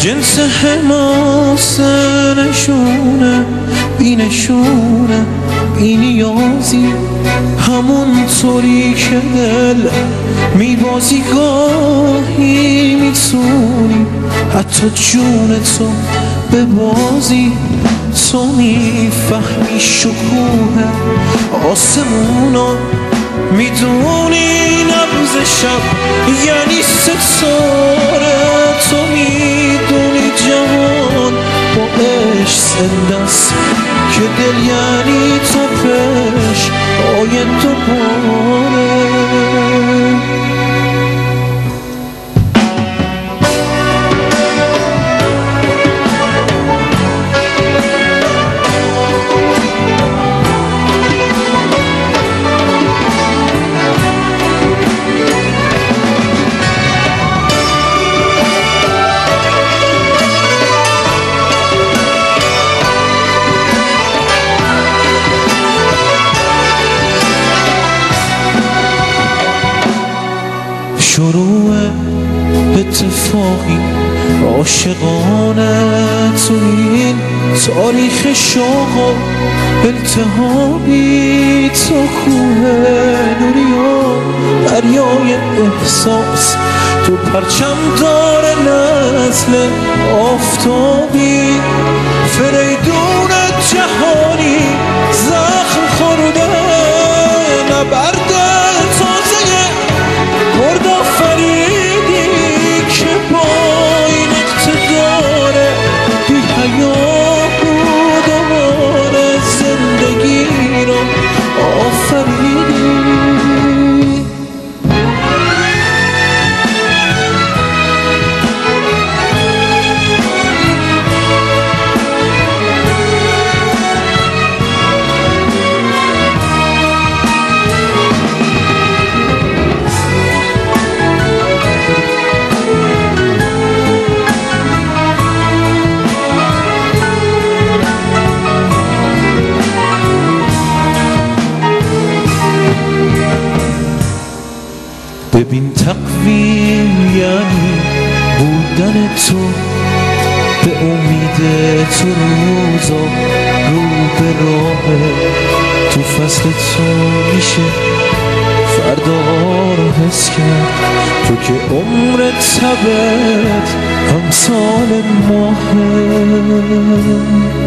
جنس حماسه نشونه بینشونه بینیازی همون طوری که دل میبازی گاهی میتونی حتی جون تو به بازی تو میفهمی شکوه آسمونا میدونی نبض شب یعنی ستاره تو میدونی جهان با عشق زندست که دل یعنی تپش آید دوباره شروع اتفاقی عاشقانه تو این تاریخ شوق و التهابی تو کوه نوری و دریای احساس تو پرچم دار نسل آفتابی فریدون جهانی زخم خورده نبرد تازه برد آفریدی که با این اقتدار بی حیا بود دوباره زندگی رو آفریدی ببین تقویم یعنی بودن تو به امید تو روزا رو به راه تو فصل تو میشه فردا رو حس کرد تو که عمر تبت همسال ماهه